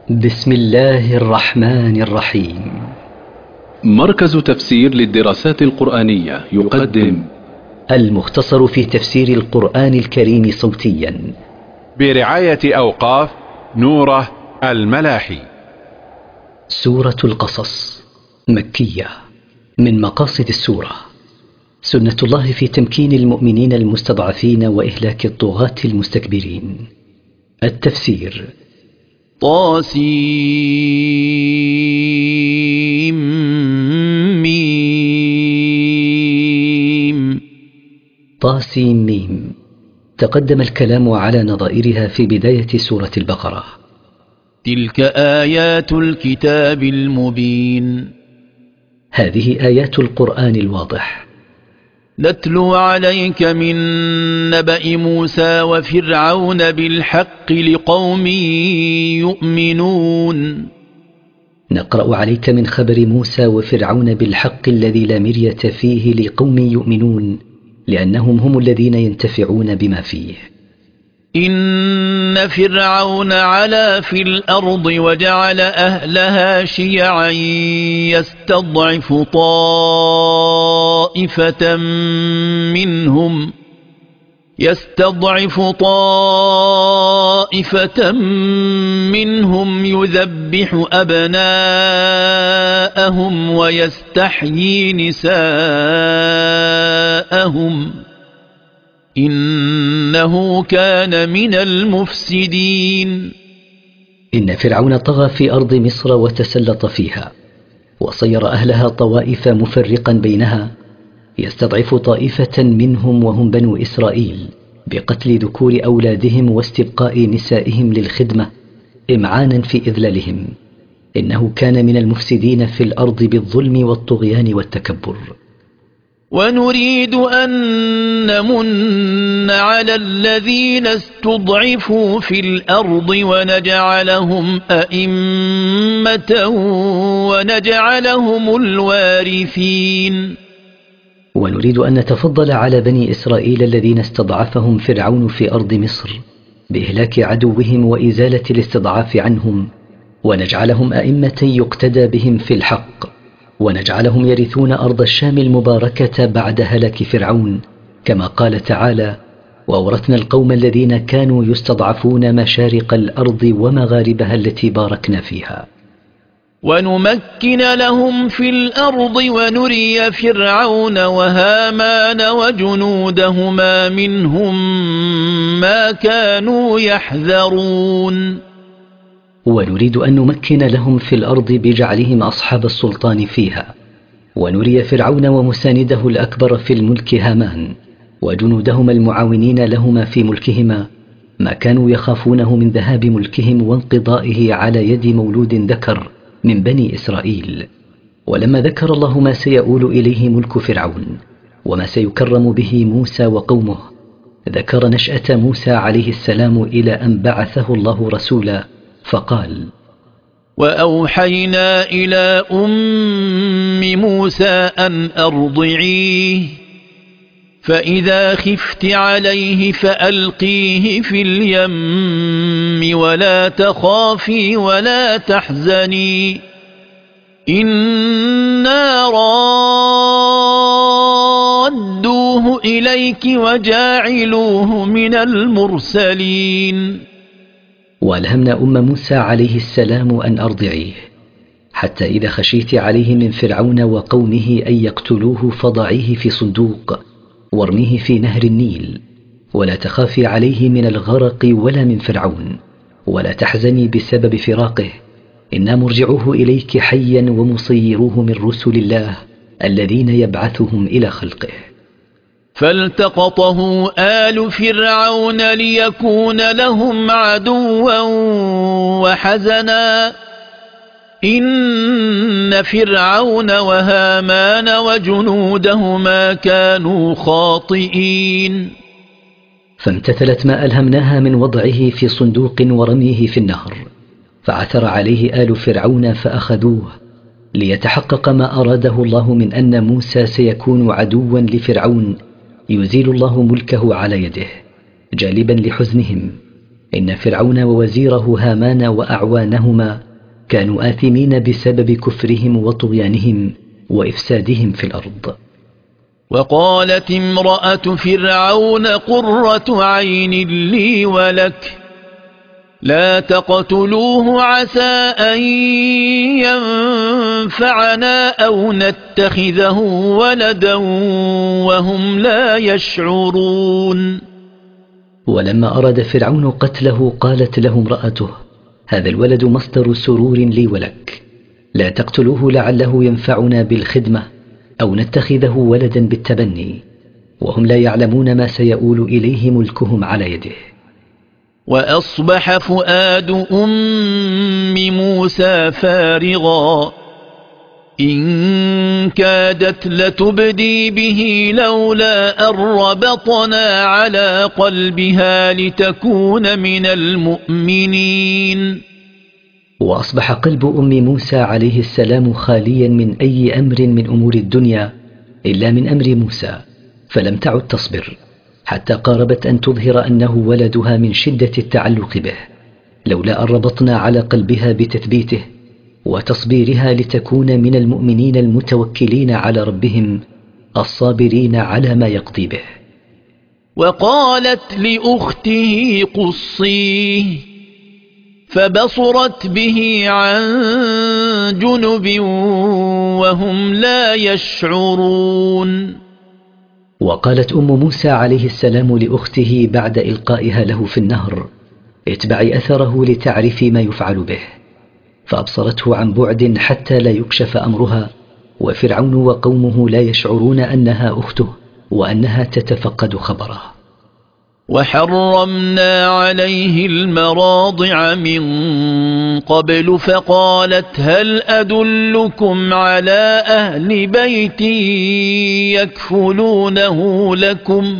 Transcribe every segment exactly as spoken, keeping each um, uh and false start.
بسم الله الرحمن الرحيم. مركز تفسير للدراسات القرآنية يقدم المختصر في تفسير القرآن الكريم صوتيا برعاية أوقاف نوره الملاحي. سورة القصص مكية. من مقاصد السورة سنة الله في تمكين المؤمنين المستضعفين وإهلاك الطغاة المستكبرين. التفسير: طاسيم ميم. طاسيم ميم. تقدم الكلام على نظائرها في بداية سورة البقرة. تلك آيات الكتاب المبين. هذه آيات القرآن الواضح. نتلو عليك من نبأ موسى وفرعون بالحق لقوم يؤمنون. نقرأ عليك من خبر موسى وفرعون بالحق الذي لا مرية فيه لقوم يؤمنون، لأنهم هم الذين ينتفعون بما فيه. إن فرعون علا في الأرض وجعل أهلها شيعا يستضعف طائفة منهم يستضعف طائفة منهم يذبح أبناءهم ويستحيي نساءهم إنه كان من المفسدين. إن فرعون طغى في أرض مصر وتسلط فيها، وصير أهلها طوائف مفرقا بينها، يستضعف طائفة منهم وهم بنو إسرائيل بقتل ذكور أولادهم واستبقاء نسائهم للخدمة إمعانا في إذلالهم. إنه كان من المفسدين في الأرض بالظلم والطغيان والتكبر. ونريد أن نمن على الذين استضعفوا في الأرض ونجعلهم أئمة ونجعلهم الوارثين. ونريد أن نتفضل على بني إسرائيل الذين استضعفهم فرعون في أرض مصر بإهلاك عدوهم وإزالة الاستضعاف عنهم، ونجعلهم أئمة يقتدى بهم في الحق، ونجعلهم يرثون أرض الشام المباركة بعد هلاك فرعون، كما قال تعالى: وأورثنا القوم الذين كانوا يستضعفون مشارق الأرض ومغاربها التي باركنا فيها. ونمكن لهم في الأرض ونري فرعون وهامان وجنودهما منهم ما كانوا يحذرون. ونريد أن نمكن لهم في الأرض بجعلهم أصحاب السلطان فيها، ونري فرعون ومسانده الأكبر في الملك هامان وجنودهما المعاونين لهما في ملكهما ما كانوا يخافونه من ذهاب ملكهم وانقضائه على يد مولود ذكر من بني إسرائيل. ولما ذكر الله ما سيؤول إليه ملك فرعون وما سيكرم به موسى وقومه، ذكر نشأة موسى عليه السلام إلى أن بعثه الله رسولا، فقال: وأوحينا إلى أم موسى أن أرضعيه فإذا خفت عليه فألقيه في اليم ولا تخافي ولا تحزني إنا رادوه إليك وجاعلوه من المرسلين. وألهمنا أم موسى عليه السلام أن أرضعيه، حتى إذا خشيت عليه من فرعون وقومه أن يقتلوه فضعيه في صندوق وارميه في نهر النيل، ولا تخافي عليه من الغرق ولا من فرعون، ولا تحزني بسبب فراقه، إنا مرجعوه إليك حيا ومصيروه من رسل الله الذين يبعثهم إلى خلقه. فالتقطه آل فرعون ليكون لهم عدوا وحزنا إن فرعون وهامان وجنودهما كانوا خاطئين. فامتثلت ما ألهمناها من وضعه في صندوق ورميه في النهر، فعثر عليه آل فرعون فأخذوه، ليتحقق ما أراده الله من أن موسى سيكون عدوا لفرعون يزيل الله ملكه على يده، جالبا لحزنهم. إن فرعون ووزيره هامان وأعوانهما كانوا آثمين بسبب كفرهم وطغيانهم وإفسادهم في الأرض. وقالت امرأة فرعون قرة عين لي ولك لا تقتلوه عسى أن ينفعنا أو نتخذه ولدا وهم لا يشعرون. ولما أراد فرعون قتله قالت له امرأته هذا الولد مصدر سرور لي ولك، لا تقتلوه لعله ينفعنا بالخدمة أو نتخذه ولدا بالتبني، وهم لا يعلمون ما سيؤول إليه ملكهم على يده. وأصبح فؤاد أم موسى فارغا إن كادت لتبدي به لولا أن ربطنا على قلبها لتكون من المؤمنين. وأصبح قلب أم موسى عليه السلام خاليا من أي أمر من أمور الدنيا إلا من أمر موسى، فلم تعد تصبر حتى قاربت أن تظهر أنه ولدها من شدة التعلق به، لولا أن ربطنا على قلبها بتثبيته وتصبيرها لتكون من المؤمنين المتوكلين على ربهم الصابرين على ما يقضي به. وقالت لأخته قصيه فبصرت به عن جنب وهم لا يشعرون. وقالت أم موسى عليه السلام لأخته بعد إلقائها له في النهر اتبعي أثره لتعرفي ما يفعل به، فأبصرته عن بعد حتى لا يكشف أمرها، وفرعون وقومه لا يشعرون أنها أخته وأنها تتفقد خبره. وحرمنا عليه المراضع من قبل فقالت هل أدلكم على أهل بيت يكفلونه لكم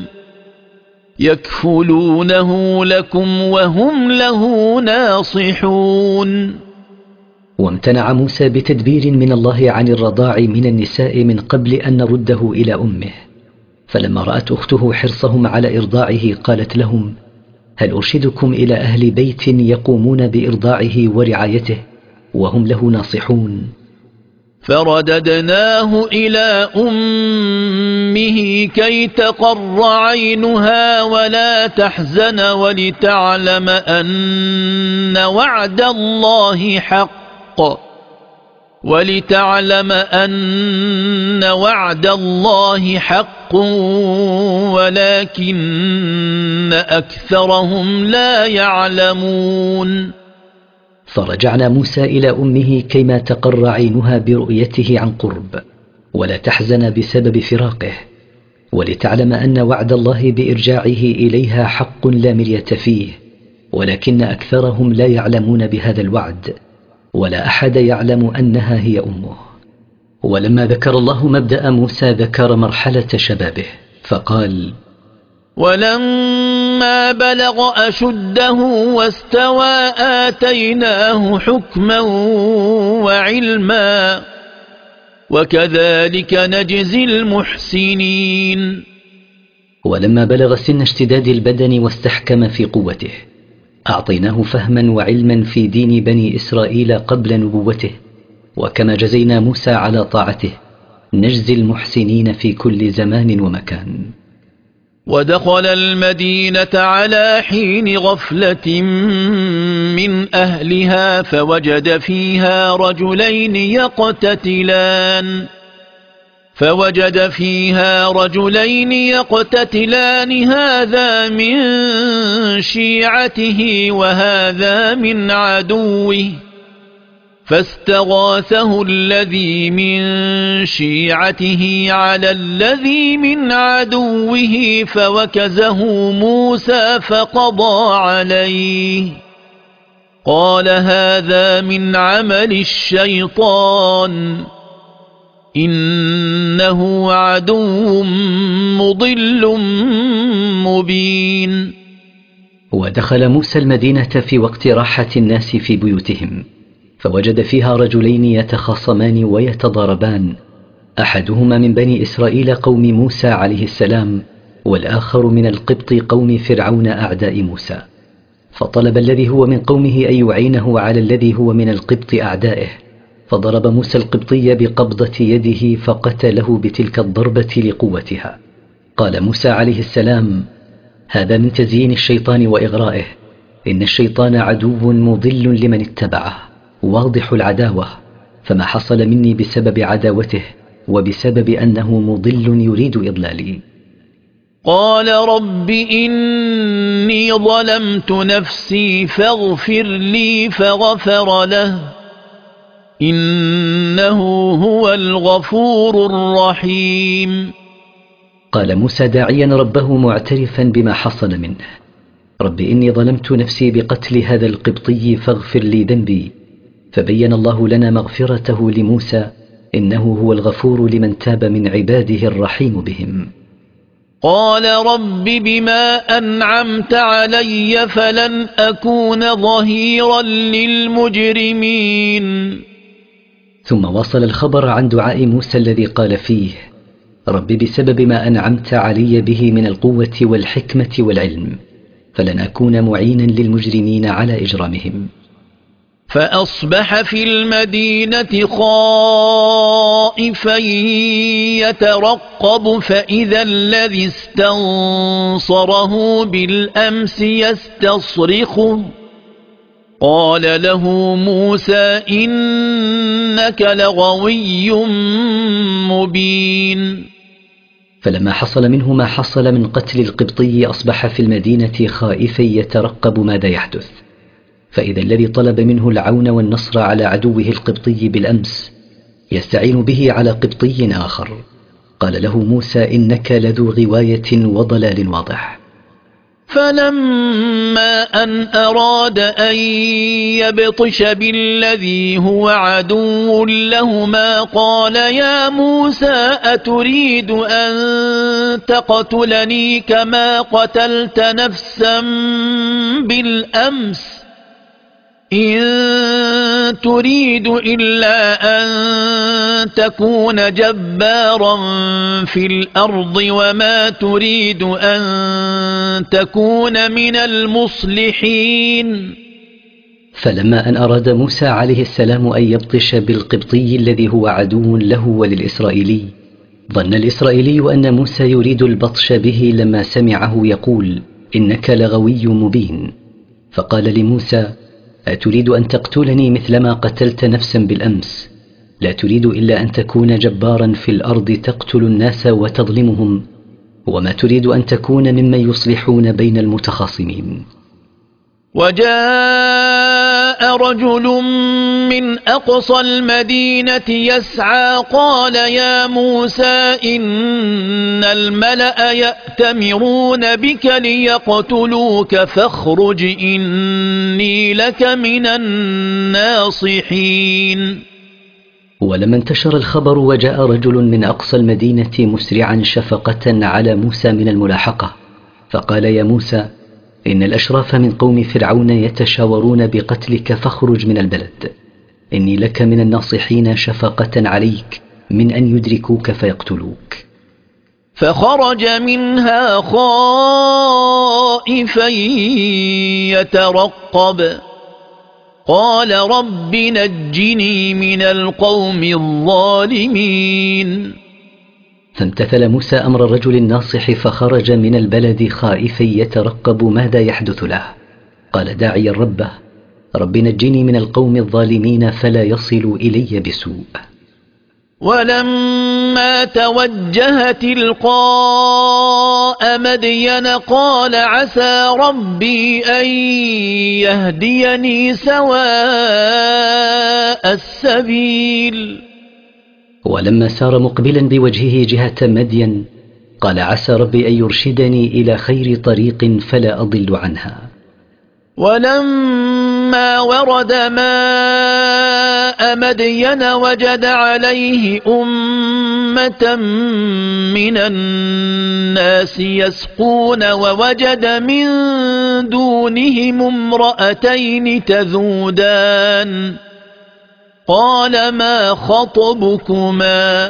يكفلونه لكم وهم له ناصحون. وامتنع موسى بتدبير من الله عن الرضاع من النساء من قبل أن نرده إلى أمه، فلما رأت أخته حرصهم على إرضاعه قالت لهم هل أرشدكم إلى أهل بيت يقومون بإرضاعه ورعايته وهم له ناصحون؟ فرددناه إلى أمه كي تقر عينها ولا تحزن ولتعلم أن وعد الله حق ولتعلم أن وعد الله حق ولكن أكثرهم لا يعلمون. فرجعنا موسى إلى أمه كيما تقر عينها برؤيته عن قرب ولا تحزن بسبب فراقه، ولتعلم أن وعد الله بإرجاعه إليها حق لا مرية فيه، ولكن أكثرهم لا يعلمون بهذا الوعد، ولا أحد يعلم أنها هي أمه. ولما ذكر الله مبدأ موسى ذكر مرحلة شبابه فقال ولما بلغ أشده واستوى آتيناه حكما وعلما وكذلك نجزي المحسنين. ولما بلغ سن اشتداد البدن واستحكم في قوته أعطيناه فهما وعلما في دين بني إسرائيل قبل نبوته، وكما جزينا موسى على طاعته نجزي المحسنين في كل زمان ومكان. ودخل المدينة على حين غفلة من أهلها فوجد فيها رجلين يقتتلان فوجد فيها رجلين يقتتلان هذا من شيعته وهذا من عدوه فاستغاثه الذي من شيعته على الذي من عدوه فوكزه موسى فقضى عليه قال هذا من عمل الشيطان إنه عدو مضل مبين. ودخل موسى المدينة في وقت راحة الناس في بيوتهم فوجد فيها رجلين يتخاصمان ويتضاربان، أحدهما من بني إسرائيل قوم موسى عليه السلام والآخر من القبط قوم فرعون أعداء موسى. فطلب الذي هو من قومه أن يعينه على الذي هو من القبط أعدائه، فضرب موسى القبطي بقبضة يده فقتله بتلك الضربة لقوتها. قال موسى عليه السلام: هذا من تزيين الشيطان وإغرائه، إن الشيطان عدو مضل لمن اتبعه واضح العداوة، فما حصل مني بسبب عداوته وبسبب أنه مضل يريد إضلالي. قال رب إني ظلمت نفسي فاغفر لي فغفر له إنه هو الغفور الرحيم. قال موسى داعيا ربه معترفا بما حصل منه: رب إني ظلمت نفسي بقتل هذا القبطي فاغفر لي ذنبي. فبين الله لنا مغفرته لموسى، إنه هو الغفور لمن تاب من عباده الرحيم بهم. قال رب بما أنعمت علي فلن أكون ظهيرا للمجرمين. ثم وصل الخبر عن دعاء موسى الذي قال فيه: رب بسبب ما أنعمت علي به من القوة والحكمة والعلم فلن أكون معينا للمجرمين على إجرامهم. فأصبح في المدينة خائفا يترقب فإذا الذي استنصره بالأمس يستصرخه. قال له موسى إنك لغوي مبين. فلما حصل منه ما حصل من قتل القبطي أصبح في المدينة خائفا يترقب ماذا يحدث، فإذا الذي طلب منه العون والنصر على عدوه القبطي بالأمس يستعين به على قبطي آخر. قال له موسى إنك لذو غواية وضلال واضح. فلما أن أراد أن يبطش بالذي هو عدو لهما قال يا موسى أتريد أن تقتلني كما قتلت نفسا بالأمس إن تريد إلا أن تكون جبارا في الأرض وما تريد أن تكون من المصلحين. فلما أن أراد موسى عليه السلام أن يبطش بالقبطي الذي هو عدو له وللإسرائيلي، ظن الإسرائيلي أن موسى يريد البطش به لما سمعه يقول إنك لغوي مبين، فقال لموسى أتريد أن تقتلني مثلما قتلت نفسا بالأمس؟ لا تريد إلا أن تكون جبارا في الأرض تقتل الناس وتظلمهم، وما تريد أن تكون ممن يصلحون بين المتخاصمين. وجاء رجل من أقصى المدينة يسعى قال يا موسى إن الملأ يأتمرون بك ليقتلوك فاخرج إني لك من الناصحين. ولما انتشر الخبر وجاء رجل من أقصى المدينة مسرعا شفقة على موسى من الملاحقة، فقال يا موسى إن الأشراف من قوم فرعون يتشاورون بقتلك فاخرج من البلد، إني لك من الناصحين شفقة عليك من أن يدركوك فيقتلوك. فخرج منها خائفا يترقب قال رب نجني من القوم الظالمين. فامتثل موسى أمر الرجل الناصح فخرج من البلد خائفا يترقب ماذا يحدث له. قال داعيا ربه رب نجني من القوم الظالمين فلا يصل إلي بسوء. ولما توجه تلقاء مدين قال عسى ربي أن يهديني سواء السبيل. ولما سار مقبلا بوجهه جهة مدين قال عسى ربي أن يرشدني إلى خير طريق فلا أضل عنها. ولما ورد ماء مدين وجد عليه أمة من الناس يسقون ووجد من دونهم امرأتين تذودان قال ما خطبكما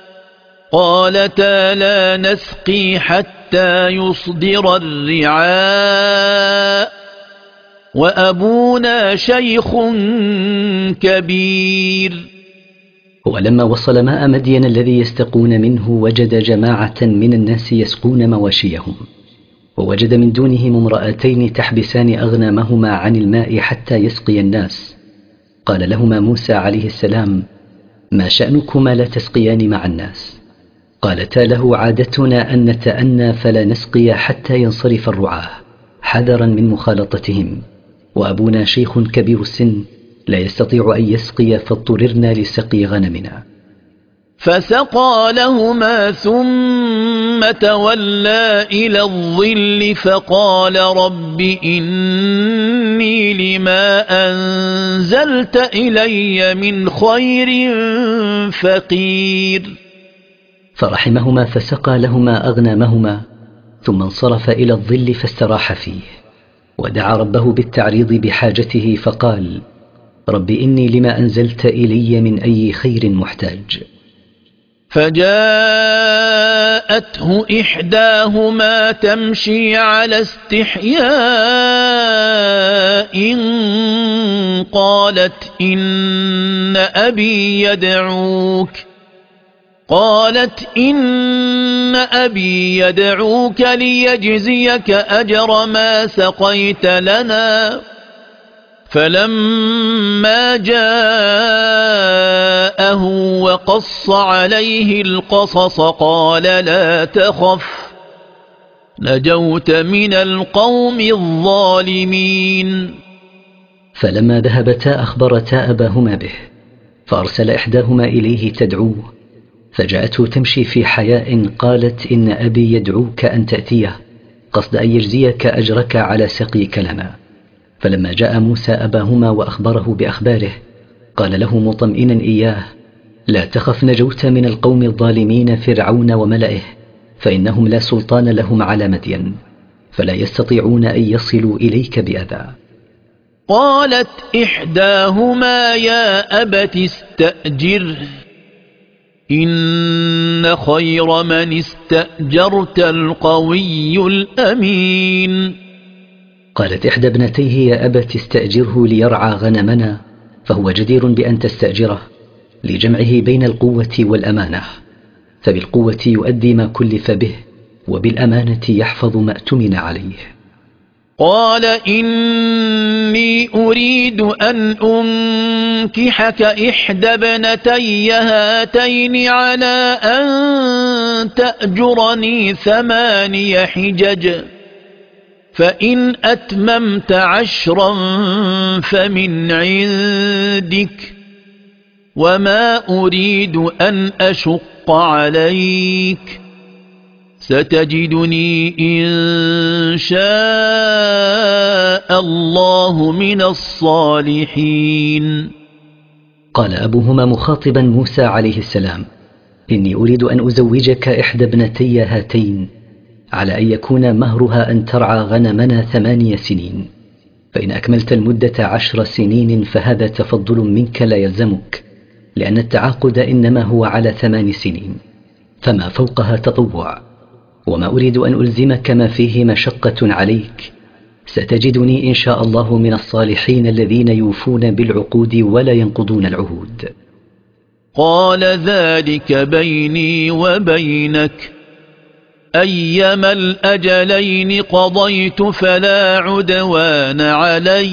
قالتا لا نسقي حتى يصدر الرعاء وأبونا شيخ كبير. ولما وصل ماء مدين الذي يستقون منه وجد جماعة من الناس يسقون مواشيهم، ووجد من دونهم امرأتين تحبسان أغنامهما عن الماء حتى يسقي الناس. قال لهما موسى عليه السلام: ما شأنكما لا تسقيان مع الناس؟ قالتا له: عادتنا أن نتأنى فلا نسقي حتى ينصرف الرعاة حذرا من مخالطتهم، وأبونا شيخ كبير السن لا يستطيع أن يسقي فاضطررنا لسقي غنمنا. فسقى لهما ثم تولى إلى الظل فقال رب إني لما أنزلت إلي من خير فقير. فرحمهما فسقى لهما أغنامهما ثم انصرف إلى الظل فاستراح فيه، ودعا ربه بالتعريض بحاجته فقال: رب إني لما أنزلت إلي من أي خير محتاج. فجاءته إحداهما تمشي على استحياء قالت إن أبي يدعوك قالت إن أبي يدعوك ليجزيك أجر ما سقيت لنا. فلما جاءه وقص عليه القصص قال لا تخف نجوت من القوم الظالمين. فلما ذهبتا أخبرتا أباهما به، فأرسل إحداهما إليه تدعوه، فجاءته تمشي في حياء قالت إن أبي يدعوك أن تأتيه قصد أن يجزيك أجرك على سقيك لنا. فلما جاء موسى أباهما وأخبره بأخباره قال له مطمئنا إياه: لا تخف نجوت من القوم الظالمين فرعون وملئه، فإنهم لا سلطان لهم على مدين، فلا يستطيعون أن يصلوا إليك بأذى. قالت إحداهما يا أبت استأجره إن خير من استأجرت القوي الأمين. قالت إحدى ابنتيه يا أبت استأجره ليرعى غنمنا، فهو جدير بأن تستأجره لجمعه بين القوة والأمانة، فبالقوة يؤدي ما كلف به، وبالأمانة يحفظ ما اؤتمن عليه. قال إني أريد أن أنكحك إحدى ابنتي هاتين على أن تأجرني ثماني حجج، فإن أتممت عشرا فمن عندك، وما أريد أن أشق عليك، ستجدني إن شاء الله من الصالحين. قال أبوهما مخاطبا موسى عليه السلام: إني أريد أن أزوجك إحدى ابنتي هاتين على أن يكون مهرها أن ترعى غنمنا ثماني سنين، فإن أكملت المدة عشر سنين فهذا تفضل منك لا يلزمك، لأن التعاقد إنما هو على ثمان سنين، فما فوقها تطوع، وما أريد أن ألزمك ما فيه مشقة عليك، ستجدني إن شاء الله من الصالحين الذين يوفون بالعقود ولا ينقضون العهود. قال ذلك بيني وبينك، أيما الأجلين قضيت فلا عدوان علي،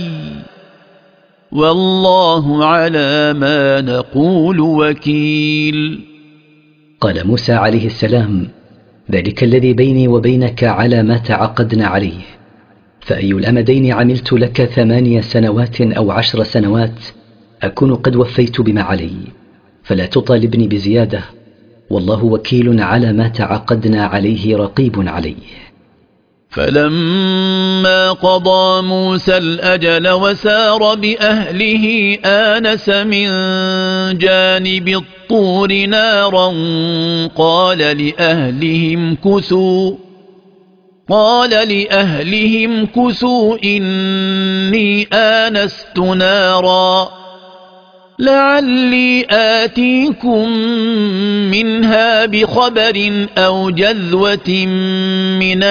والله على ما نقول وكيل. قال موسى عليه السلام: ذلك الذي بيني وبينك على ما تعقدنا عليه، فأي الأمدين عملت لك ثمانية سنوات أو عشر سنوات أكون قد وفيت بما علي، فلا تطالبني بزيادة، والله وكيل على ما تعقدنا عليه رقيب عليه. فلما قضى موسى الأجل وسار بأهله آنس من جانب الطور نارا قال لأهلهم كثوا قال لأهلهم كثوا إني آنست نارا لعلي آتيكم منها بخبر أو جذوة من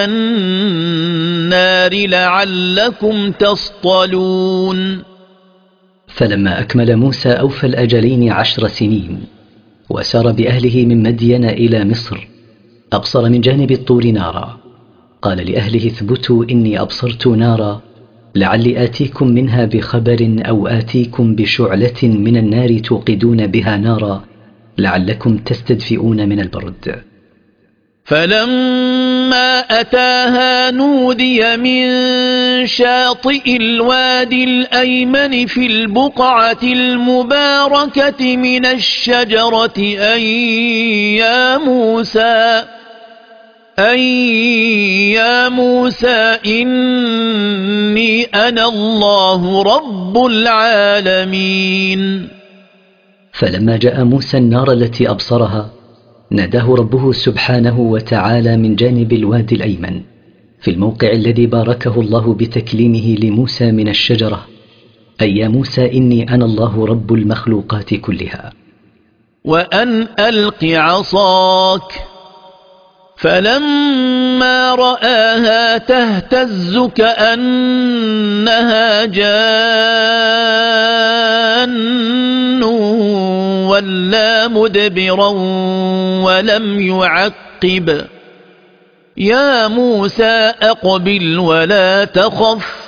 النار لعلكم تصطلون. فلما أكمل موسى أوفى الأجلين عشر سنين وسار بأهله من مدين إلى مصر، أبصر من جانب الطور نارا، قال لأهله اثبتوا إني أبصرت نارا لعلي آتيكم منها بخبر أو آتيكم بشعلة من النار توقدون بها نارا لعلكم تستدفئون من البرد. فلما أتاها نودي من شاطئ الوادي الأيمن في البقعة المباركة من الشجرة أن يا موسى أن يا موسى إني أنا الله رب العالمين. فلما جاء موسى النار التي أبصرها ناداه ربه سبحانه وتعالى من جانب الوادي الأيمن في الموقع الذي باركه الله بتكليمه لموسى من الشجرة، أي يا موسى إني أنا الله رب المخلوقات كلها. وأن ألق عصاك، فلما رآها تهتز كأنها جان ولا مدبرا ولم يعقب. يا موسى أقبل ولا تخف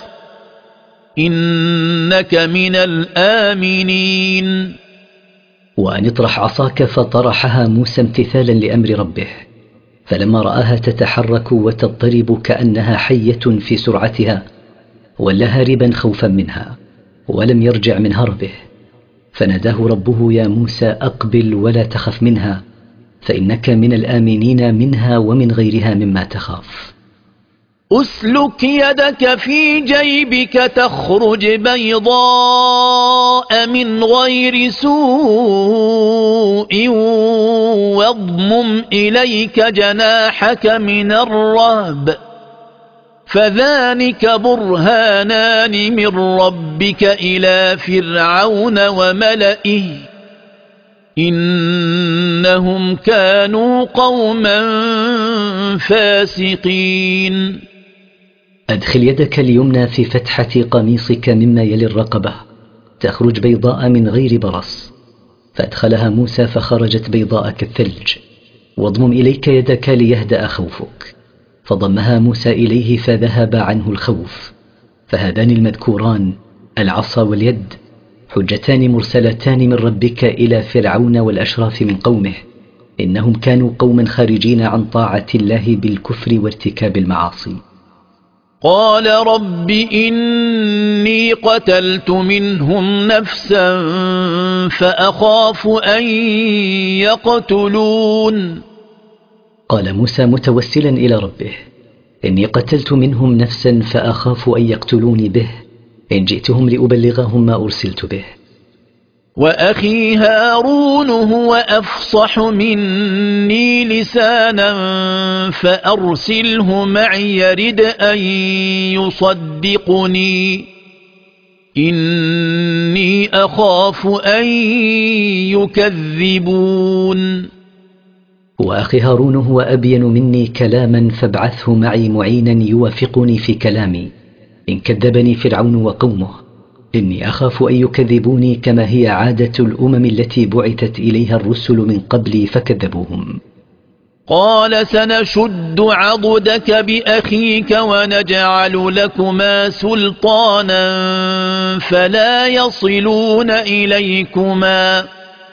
إنك من الآمنين. وأن اطرح عصاك، فطرحها موسى امتثالا لأمر ربه، فلما رآها تتحرك وتضطرب كأنها حية في سرعتها ولا هاربا خوفا منها ولم يرجع من هربه، فناداه ربه يا موسى أقبل ولا تخف منها فإنك من الآمنين منها ومن غيرها مما تخاف. أسلك يدك في جيبك تخرج بيضاء من غير سوء واضمم إليك جناحك من الرهب فذلك برهانان من ربك إلى فرعون وملئه إنهم كانوا قوما فاسقين. أدخل يدك اليمنى في فتحة قميصك مما يلي الرقبة تخرج بيضاء من غير برص، فأدخلها موسى فخرجت بيضاء كالثلج. واضمم إليك يدك ليهدأ خوفك، فضمها موسى إليه فذهب عنه الخوف. فهذان المذكوران العصا واليد حجتان مرسلتان من ربك إلى فرعون والأشراف من قومه، إنهم كانوا قوما خارجين عن طاعة الله بالكفر وارتكاب المعاصي. قال رب إني قتلت منهم نفسا فأخاف أن يقتلون. قال موسى متوسلا إلى ربه إني قتلت منهم نفسا فأخاف أن يقتلوني به إن جئتهم لأبلغهم ما أرسلت به. وأخي هارون هو أفصح مني لسانا فأرسله معي يرد أن يصدقني إني أخاف أن يكذبون. وأخي هارون هو أبين مني كلاما فابعثه معي معينا يوافقني في كلامي إن كذبني فرعون وقومه إني أخاف أن يكذبوني كما هي عادة الأمم التي بعثت إليها الرسل من قبلي فكذبوهم. قال سنشد عضدك بأخيك ونجعل لكما سلطانا فلا يصلون إليكما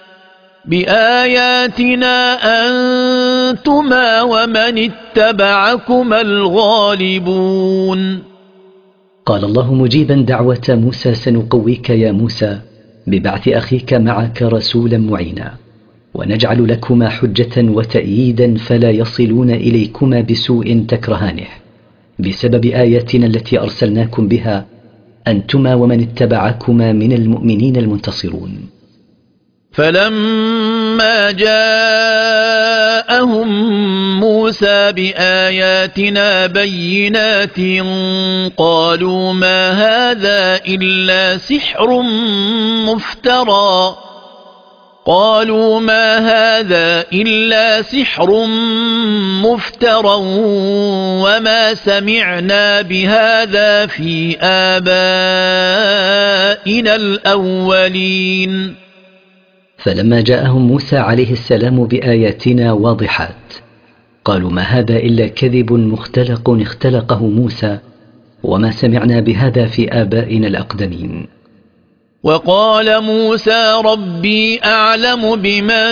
بآياتنا أنتما ومن اتبعكما الغالبون. قال الله مجيبا دعوة موسى سنقويك يا موسى ببعث أخيك معك رسولا معينا ونجعل لكما حجة وتأييدا فلا يصلون إليكما بسوء تكرهانه بسبب آياتنا التي أرسلناكم بها أنتما ومن اتبعكما من المؤمنين المنتصرون. فلما فلما جاءهم موسى بآياتنا بينات قالوا ما هذا إلا سحر مفترى قالوا ما هذا إلا سحر مفترى وما سمعنا بهذا في آبائنا الأولين. فلما جاءهم موسى عليه السلام بآياتنا واضحات قالوا ما هذا إلا كذب مختلق اختلقه موسى وما سمعنا بهذا في آبائنا الأقدمين. وقال موسى ربي أعلم بمن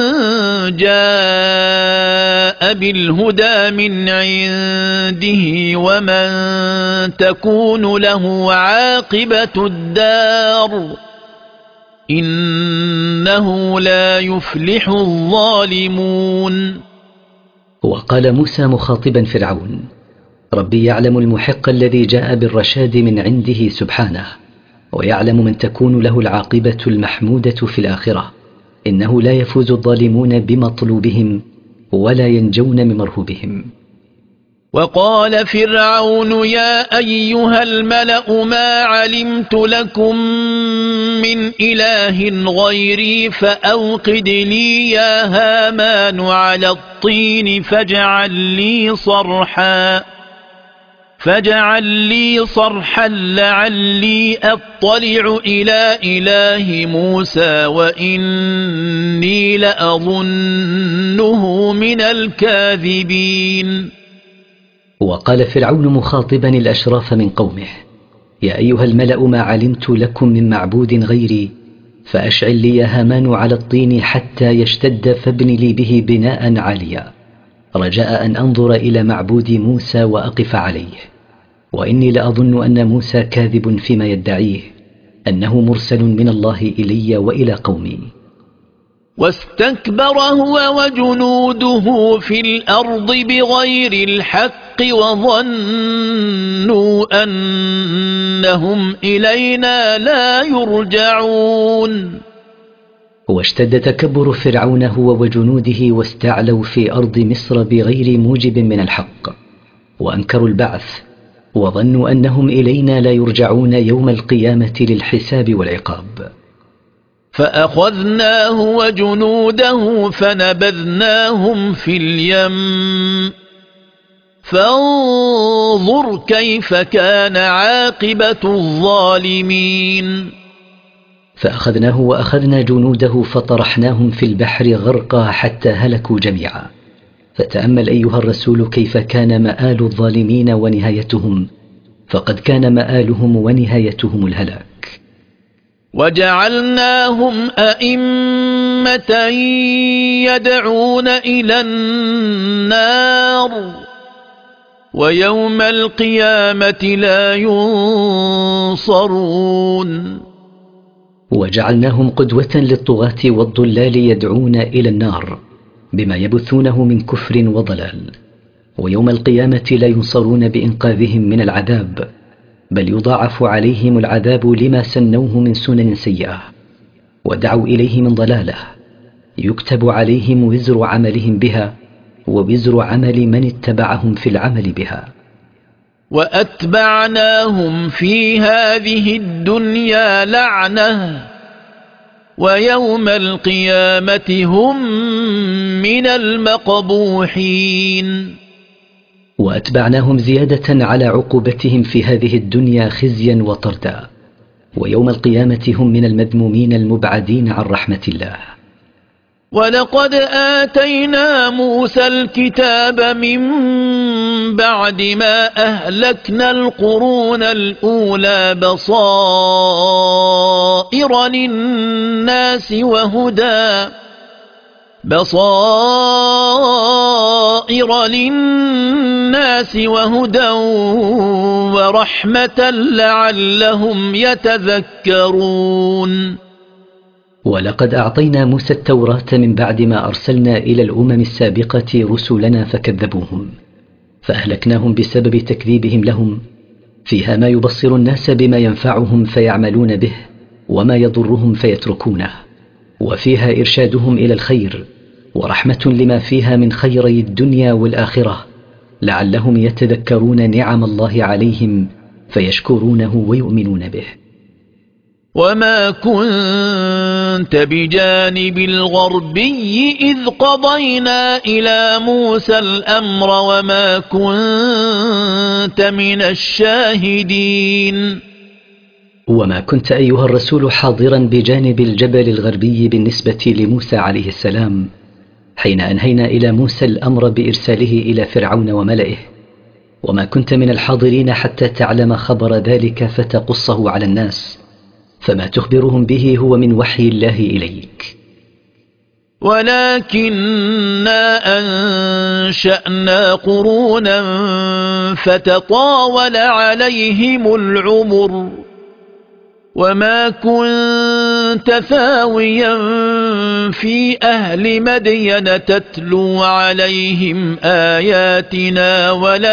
جاء بالهدى من عنده ومن تكون له عاقبة الدار إنه لا يفلح الظالمون. وقال موسى مخاطبا فرعون ربي يعلم المحق الذي جاء بالرشاد من عنده سبحانه ويعلم من تكون له العاقبة المحمودة في الآخرة إنه لا يفوز الظالمون بمطلوبهم ولا ينجون من مرهوبهم. وقال فرعون يا أيها الملأ ما علمت لكم من إله غيري فأوقد لي يا هامان على الطين فاجعل لي صرحا فاجعل لي صرحا لعلي أطلع إلى إله موسى وإني لأظنه من الكاذبين. وقال فرعون مخاطبا الأشراف من قومه يا أيها الملأ ما علمت لكم من معبود غيري فأشعل لي يا هامان على الطين حتى يشتد فابن لي به بناء عاليا رجاء أن أنظر إلى معبود موسى وأقف عليه وإني لأظن أن موسى كاذب فيما يدعيه أنه مرسل من الله إلي وإلى قومي. واستكبر هو وجنوده في الأرض بغير الحق وظنوا أنهم إلينا لا يرجعون. واشتد تكبر فرعون هو وجنوده واستعلوا في أرض مصر بغير موجب من الحق وأنكروا البعث وظنوا أنهم إلينا لا يرجعون يوم القيامة للحساب والعقاب. فأخذناه وجنوده فنبذناهم في اليم فانظر كيف كان عاقبة الظالمين. فأخذناه وأخذنا جنوده فطرحناهم في البحر غرقا حتى هلكوا جميعا. فتأمل أيها الرسول كيف كان مآل الظالمين ونهايتهم فقد كان مآلهم ونهايتهم الهلاك. وجعلناهم أئمة يدعون إلى النار ويوم القيامة لا ينصرون. وجعلناهم قدوة للطغاة والضلال يدعون إلى النار بما يبثونه من كفر وضلال ويوم القيامة لا ينصرون بإنقاذهم من العذاب بل يضاعف عليهم العذاب لما سنوه من سنن سيئة ودعوا إليه من ضلاله يكتب عليهم وزر عملهم بها ووزر عمل من اتبعهم في العمل بها. وأتبعناهم في هذه الدنيا لعنة ويوم القيامة هم من المقبوحين. وأتبعناهم زيادة على عقوبتهم في هذه الدنيا خزيا وطردا ويوم القيامة هم من المذمومين المبعدين عن رحمة الله. ولقد آتينا موسى الكتاب من بعد ما أهلكنا القرون الأولى بصائر للناس وهدى بصائر للناس وهدى ورحمة لعلهم يتذكرون. ولقد أعطينا موسى التوراة من بعد ما أرسلنا إلى الأمم السابقة رسلنا فكذبوهم فأهلكناهم بسبب تكذيبهم لهم فيها ما يبصر الناس بما ينفعهم فيعملون به وما يضرهم فيتركونه وفيها إرشادهم إلى الخير ورحمة لما فيها من خيري الدنيا والآخرة، لعلهم يتذكرون نعم الله عليهم فيشكرونه ويؤمنون به. وما كنت بجانب الغربي إذ قضينا إلى موسى الأمر وما كنت من الشاهدين. وما كنت أيها الرسول حاضرا بجانب الجبل الغربي بالنسبة لموسى عليه السلام حين أنهينا إلى موسى الأمر بإرساله إلى فرعون وملئه، وما كنت من الحاضرين حتى تعلم خبر ذلك فتقصه على الناس، فما تخبرهم به هو من وحي الله إليك. ولكننا أنشأنا قرونا فتطاول عليهم العمر وما كنت ثاويا في أهل مدين تتلو عليهم آياتنا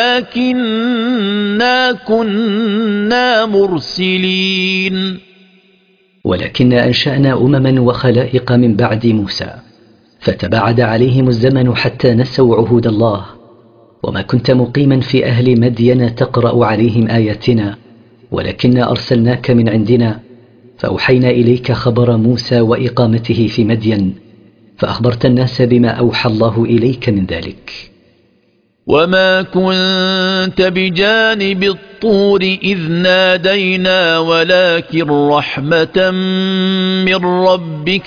ولكننا كنا مرسلين. ولكن أنشأنا أمما وخلائق من بعد موسى فتباعد عليهم الزمن حتى نسوا عهود الله، وما كنت مقيما في أهل مدين تقرأ عليهم آياتنا، ولكن أرسلناك من عندنا فأوحينا إليك خبر موسى وإقامته في مدين، فأخبرت الناس بما أوحى الله إليك من ذلك. وما كنت بجانب الطور إذ نادينا ولكن رحمة من ربك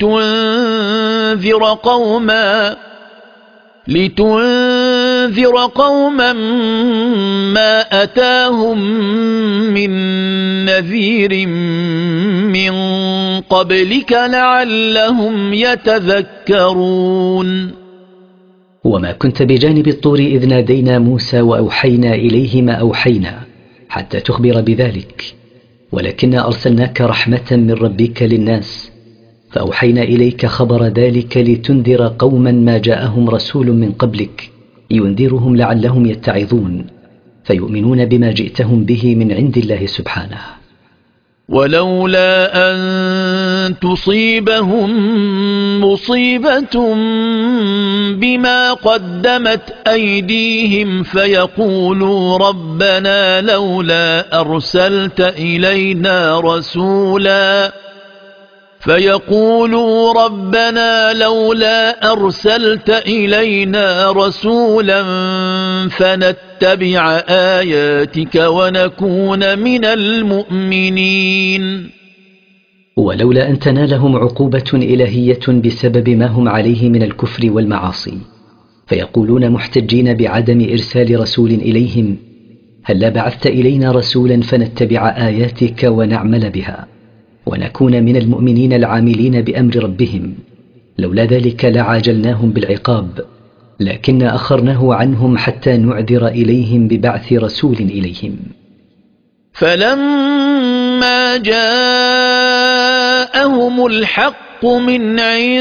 لتنذر قوما لتنذر قوما ما أتاهم من نذير من قبلك لعلهم يتذكرون. وما كنت بجانب الطور إذ نادينا موسى وأوحينا إليه ما أوحينا حتى تخبر بذلك، ولكن أرسلناك رحمة من ربك للناس، فأوحينا إليك خبر ذلك لتنذر قوما ما جاءهم رسول من قبلك ينذرهم لعلهم يتعظون فيؤمنون بما جئتهم به من عند الله سبحانه. ولولا أن تصيبهم مصيبة بما قدمت أيديهم فيقولوا ربنا لولا أرسلت إلينا رسولا فيقولوا ربنا لولا أرسلت إلينا رسولا فنتبع آياتك ونكون من المؤمنين. ولولا أن تنالهم عقوبة إلهية بسبب ما هم عليه من الكفر والمعاصي، فيقولون محتجين بعدم إرسال رسول إليهم هل بعثت إلينا رسولا فنتبع آياتك ونعمل بها ونكون من المؤمنين العاملين بأمر ربهم، لولا ذلك لعاجلناهم بالعقاب، لكن أخرناه عنهم حتى نعذر إليهم ببعث رسول إليهم. فلما جاءهم الحق من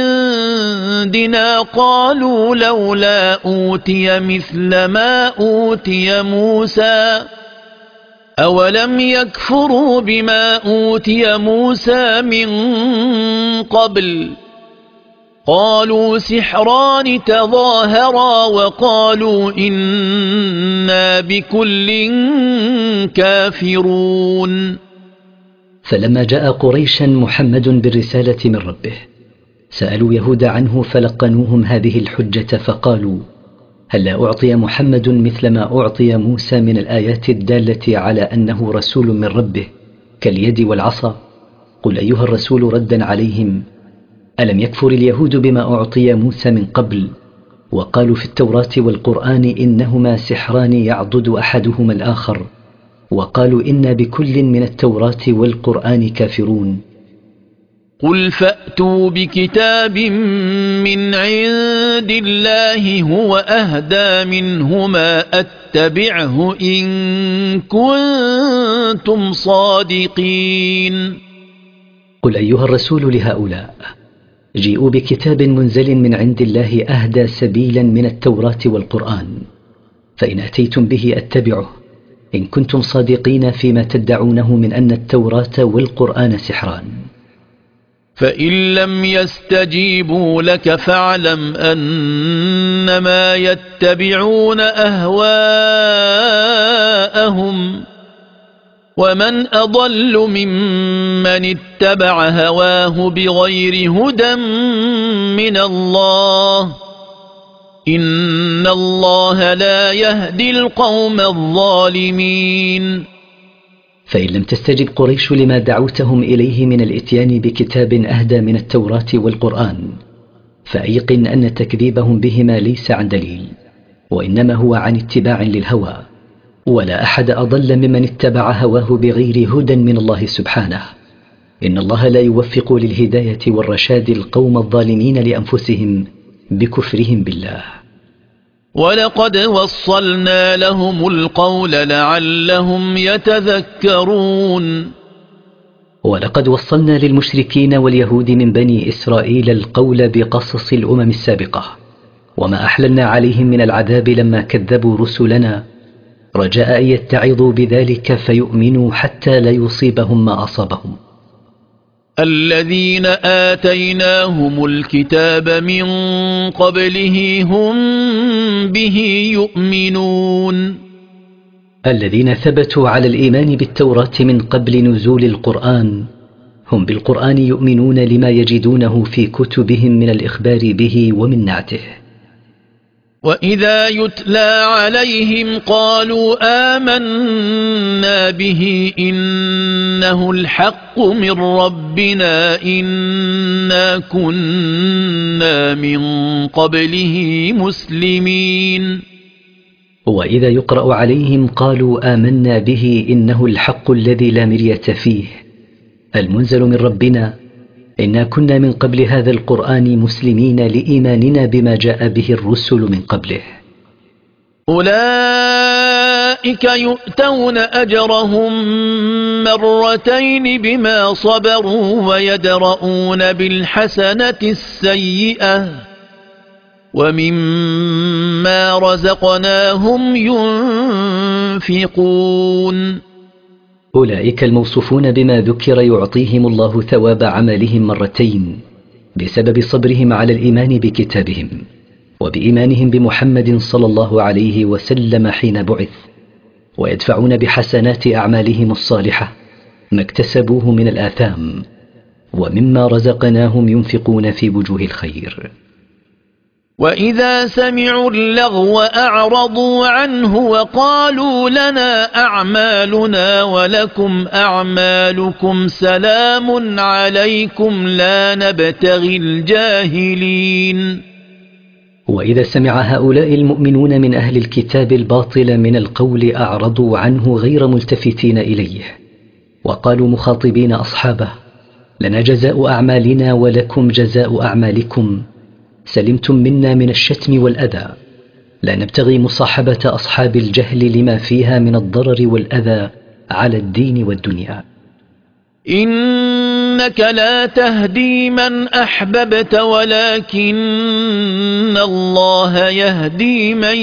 عندنا قالوا لولا أوتي مثل ما أوتي موسى أولم يكفروا بما أوتي موسى من قبل قالوا سحران تظاهرا وقالوا إنا بكل كافرون. فلما جاء قريشا محمد بالرسالة من ربه سألوا يهود عنه فلقنوهم هذه الحجة فقالوا هل أعطي محمد مثل ما أعطي موسى من الآيات الدالة على أنه رسول من ربه كاليد والعصا؟ قل أيها الرسول ردا عليهم ألم يكفر اليهود بما أعطي موسى من قبل وقالوا في التوراة والقرآن إنهما سحران يعضد أحدهما الآخر وقالوا إنا بكل من التوراة والقرآن كافرون. قل فأتوا بكتاب من عند الله هو أهدى منهما أتبعه إن كنتم صادقين. قل أيها الرسول لهؤلاء جيئوا بكتاب منزل من عند الله أهدى سبيلا من التوراة والقرآن، فإن أتيتم به أتبعه إن كنتم صادقين فيما تدعونه من أن التوراة والقرآن سحران. فإن لم يستجيبوا لك فاعلم أنما يتبعون أهواءهم ومن أضل ممن اتبع هواه بغير هدى من الله إن الله لا يهدي القوم الظالمين. فإن لم تستجب قريش لما دعوتهم إليه من الإتيان بكتاب أهدى من التوراة والقرآن فأيقن أن تكذيبهم بهما ليس عن دليل وإنما هو عن اتباع للهوى، ولا أحد أضل ممن اتبع هواه بغير هدى من الله سبحانه. إن الله لا يوفق للهداية والرشاد القوم الظالمين لأنفسهم بكفرهم بالله. ولقد وصلنا لهم القول لعلهم يتذكرون. ولقد وصلنا للمشركين واليهود من بني إسرائيل القول بقصص الأمم السابقة وما أحللنا عليهم من العذاب لما كذبوا رسلنا رجاء أن يتعظوا بذلك فيؤمنوا حتى لا يصيبهم ما أصابهم. الذين آتيناهم الكتاب من قبله هم به يؤمنون. الذين ثبتوا على الإيمان بالتوراة من قبل نزول القرآن هم بالقرآن يؤمنون لما يجدونه في كتبهم من الإخبار به ومن نعته. وإذا يتلى عليهم قالوا آمنا به إنه الحق من ربنا إنا كنا من قبله مسلمين. وإذا يقرأ عليهم قالوا آمنا به إنه الحق الذي لا مرية فيه المنزل من ربنا إنا كنا من قبل هذا القرآن مسلمين لإيماننا بما جاء به الرسل من قبله. أولئك يؤتون أجرهم مرتين بما صبروا ويدرؤون بالحسنة السيئة ومما رزقناهم ينفقون. أولئك الموصوفون بما ذكر يعطيهم الله ثواب عملهم مرتين بسبب صبرهم على الإيمان بكتابهم وبإيمانهم بمحمد صلى الله عليه وسلم حين بعث، ويدفعون بحسنات أعمالهم الصالحة ما اكتسبوه من الآثام ومما رزقناهم ينفقون في وجوه الخير. وإذا سمعوا اللغو أعرضوا عنه وقالوا لنا أعمالنا ولكم أعمالكم سلام عليكم لا نبتغي الجاهلين. وإذا سمع هؤلاء المؤمنون من أهل الكتاب الباطل من القول أعرضوا عنه غير ملتفتين إليه وقالوا مخاطبين أصحابه لنا جزاء أعمالنا ولكم جزاء أعمالكم سلمتم منا من الشتم والأذى لا نبتغي مصاحبة أصحاب الجهل لما فيها من الضرر والأذى على الدين والدنيا. إنك لا تهدي من أحببت ولكن الله يهدي من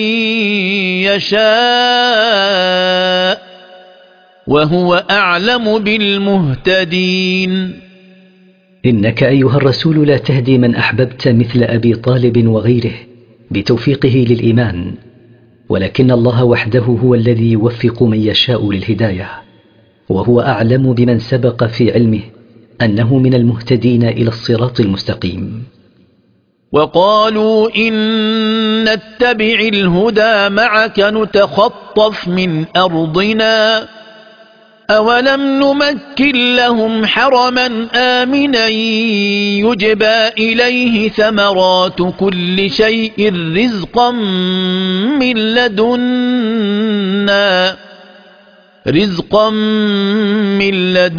يشاء وهو أعلم بالمهتدين. إنك أيها الرسول لا تهدي من أحببت مثل أبي طالب وغيره بتوفيقه للإيمان ولكن الله وحده هو الذي يوفق من يشاء للهداية وهو أعلم بمن سبق في علمه أنه من المهتدين إلى الصراط المستقيم. وقالوا إن نتبع الهدى معك نتخطف من أرضنا أولم نمكن لهم حرما آمنا يجبى إليه ثمرات كل شيء رزقا من لدنا رزقا من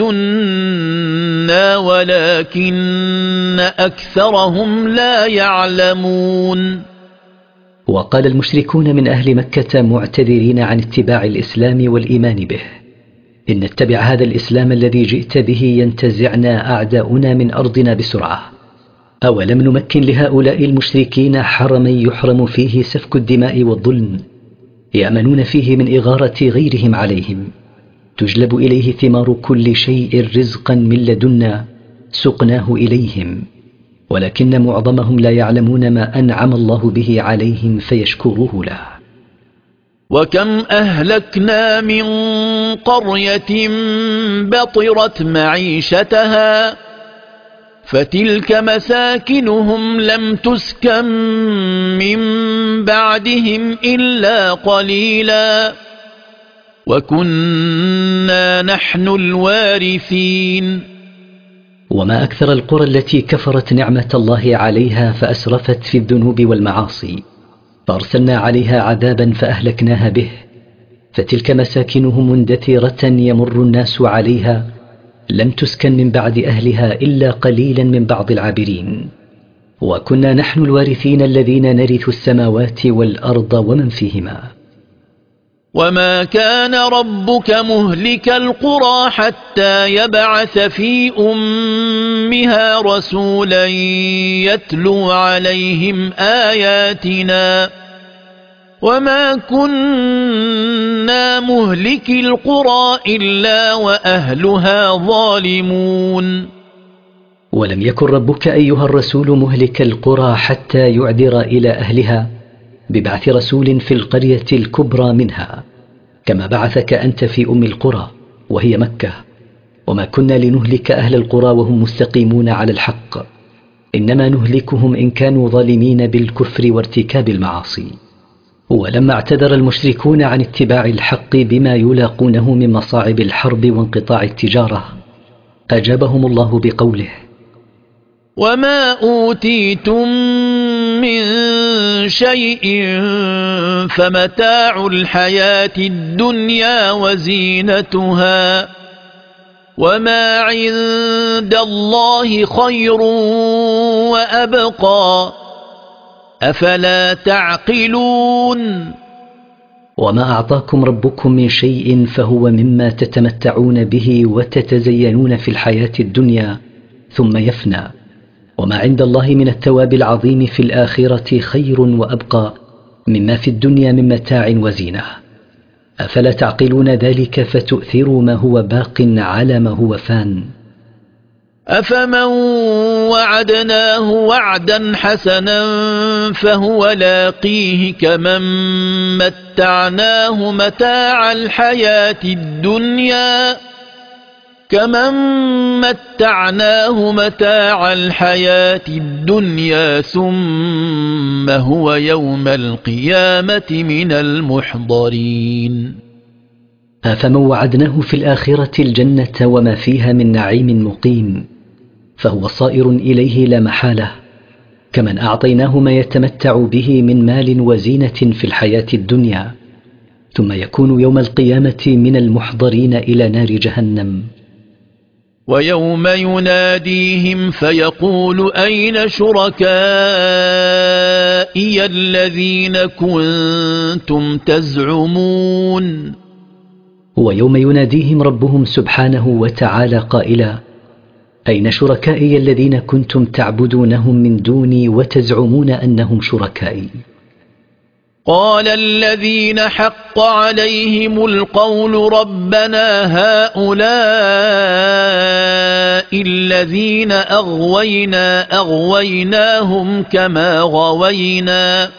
لدنا ولكن أكثرهم لا يعلمون. وقال المشركون من أهل مكة معتذرين عن اتباع الإسلام والإيمان به إن نتبع هذا الإسلام الذي جئت به ينتزعنا أعداؤنا من أرضنا بسرعة. أولم نمكن لهؤلاء المشركين حرما يحرم فيه سفك الدماء والظلم يأمنون فيه من إغارة غيرهم عليهم تجلب إليه ثمار كل شيء رزقا من لدنا سقناه إليهم، ولكن معظمهم لا يعلمون ما أنعم الله به عليهم فيشكروه له. وكم أهلكنا من قرية بطرت معيشتها فتلك مساكنهم لم تسكن من بعدهم إلا قليلا وكنا نحن الوارثين. وما أكثر القرى التي كفرت نعمة الله عليها فأسرفت في الذنوب والمعاصي، فأرسلنا عليها عذابا فأهلكناها به، فتلك مساكنهم مندثرة يمر الناس عليها لم تسكن من بعد أهلها إلا قليلا من بعض العابرين. وكنا نحن الوارثين الذين نرث السماوات والأرض ومن فيهما. وما كان ربك مهلك القرى حتى يبعث في أمها رسولا يتلو عليهم آياتنا وما كنا مهلك القرى إلا وأهلها ظالمون. ولم يكن ربك أيها الرسول مهلك القرى حتى يعذر إلى أهلها ببعث رسول في القرية الكبرى منها، كما بعثك أنت في أم القرى وهي مكة. وما كنا لنهلك أهل القرى وهم مستقيمون على الحق، إنما نهلكهم إن كانوا ظالمين بالكفر وارتكاب المعاصي. ولما اعتذر المشركون عن اتباع الحق بما يلاقونه من مصاعب الحرب وانقطاع التجارة، أجابهم الله بقوله: وما أوتيتم من شيء فمتاع الحياة الدنيا وزينتها وما عند الله خير وأبقى أفلا تعقلون. وما أعطاكم ربكم من شيء فهو مما تتمتعون به وتتزينون في الحياة الدنيا ثم يفنى، وما عند الله من الثواب العظيم في الآخرة خير وأبقى مما في الدنيا من متاع وزينة. أفلا تعقلون ذلك فتؤثروا ما هو باق على ما هو فان؟ أفمن وعدناه وعدا حسنا فهو لاقيه كمن متعناه متاع الحياة الدنيا كمن متعناه متاع الحياة الدنيا ثم هو يوم القيامة من المحضرين. أفمن وعدناه في الآخرة الجنة وما فيها من نعيم مقيم فهو صائر إليه لا محالة، كمن أعطيناه ما يتمتع به من مال وزينة في الحياة الدنيا ثم يكون يوم القيامة من المحضرين إلى نار جهنم. ويوم يناديهم فيقول أين شركائي الذين كنتم تزعمون. ويوم يناديهم ربهم سبحانه وتعالى قائلا: أين شركائي الذين كنتم تعبدونهم من دوني وتزعمون أنهم شركائي؟ قال الذين حق عليهم القول ربنا هؤلاء الذين أغوينا أغويناهم كما غوينا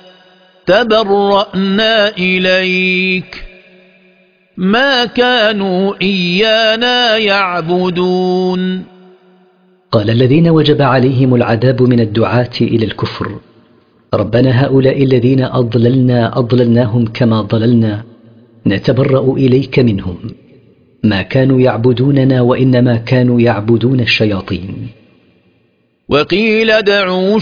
تبرأنا إليك ما كانوا إيانا يعبدون. قال الذين وجب عليهم العذاب من الدعاة إلى الكفر: ربنا هؤلاء الذين أضللنا أضللناهم كما ضللنا نتبرأ إليك منهم ما كانوا يعبدوننا وإنما كانوا يعبدون الشياطين. وقيل ادعوا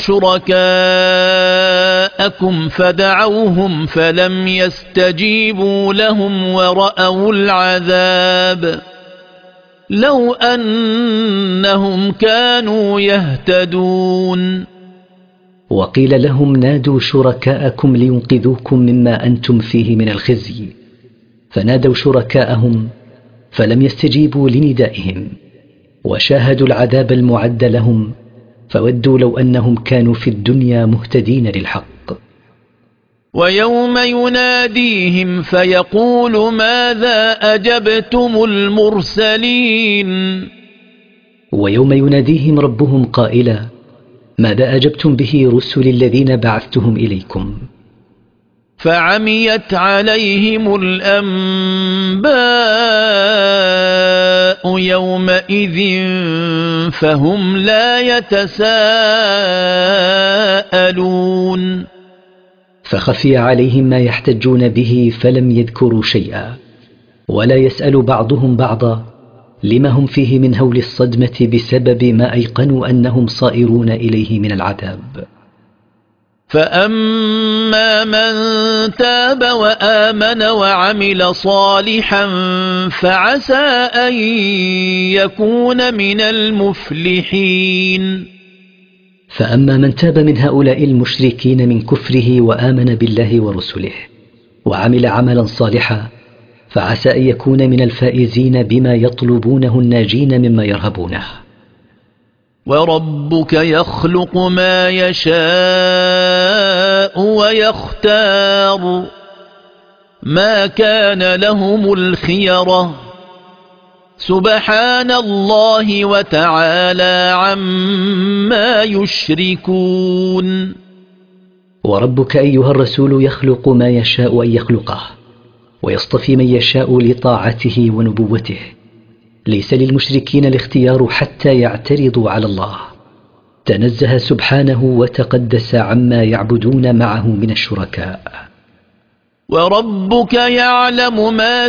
شركاءكم فدعوهم فلم يستجيبوا لهم ورأوا العذاب لو أنهم كانوا يهتدون. وقيل لهم نادوا شركاءكم لينقذوكم مما أنتم فيه من الخزي، فنادوا شركاءهم فلم يستجيبوا لندائهم وشاهدوا العذاب المعد لهم، فودوا لو أنهم كانوا في الدنيا مهتدين للحق. ويوم يناديهم فيقول ماذا أجبتم المرسلين. ويوم يناديهم ربهم قائلا ماذا أجبتم به رسل الذين بعثتهم إليكم؟ فعميت عليهم الأنباء يومئذ فهم لا يتساءلون. فخفي عليهم ما يحتجون به فلم يذكروا شيئا، ولا يسأل بعضهم بعضا لما هم فيه من هول الصدمة بسبب ما أيقنوا أنهم صائرون إليه من العذاب. فأما من تاب وآمن وعمل صالحا فعسى أن يكون من المفلحين. فأما من تاب من هؤلاء المشركين من كفره وآمن بالله ورسله وعمل عملا صالحا فعسى أن يكون من الفائزين بما يطلبونه الناجين مما يرهبونه. وربك يخلق ما يشاء ويختار ما كان لهم الخيرة سبحان الله وتعالى عما يشركون. وربك أيها الرسول يخلق ما يشاء أن يخلقه ويصطفي من يشاء لطاعته ونبوته. ليس للمشركين الاختيار حتى يعترضوا على الله، تنزه سبحانه وتقدس عما يعبدون معه من الشركاء. وربك يعلم ما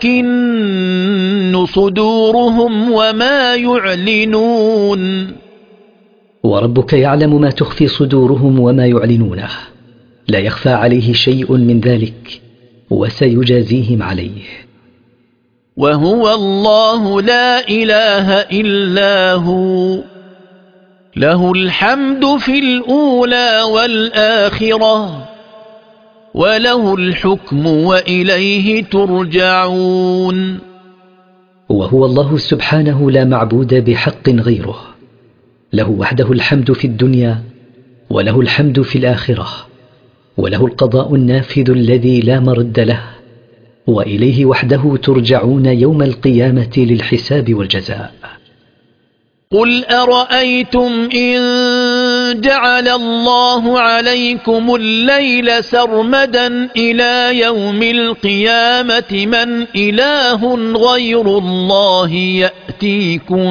تكن صدورهم وما يعلنون. وربك يعلم ما تخفي صدورهم وما يعلنونه، لا يخفى عليه شيء من ذلك وسيجازيهم عليه. وهو الله لا إله إلا هو له الحمد في الأولى والآخرة وله الحكم وإليه ترجعون. وهو الله سبحانه لا معبود بحق غيره، له وحده الحمد في الدنيا وله الحمد في الآخرة، وله القضاء النافذ الذي لا مرد له، وإليه وحده ترجعون يوم القيامة للحساب والجزاء. قل أرأيتم إن جعل الله عليكم الليل سرمدا إلى يوم القيامة من إله غير الله يأتيكم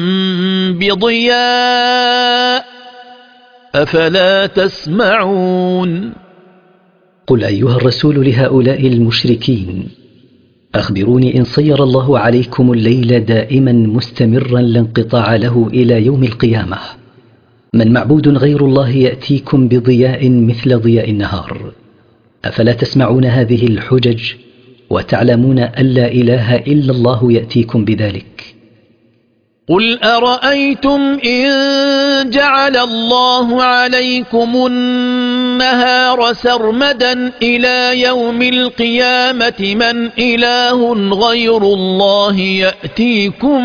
بضياء أفلا تسمعون. قل أيها الرسول لهؤلاء المشركين أخبروني إن صير الله عليكم الليل دائما مستمرا لا انقطاع له إلى يوم القيامة من معبود غير الله يأتيكم بضياء مثل ضياء النهار؟ أفلا تسمعون هذه الحجج وتعلمون أن لا إله إلا الله يأتيكم بذلك؟ قل أرأيتم إن جعل الله عليكم النهار سرمدا إلى يوم القيامة من إله غير الله يأتيكم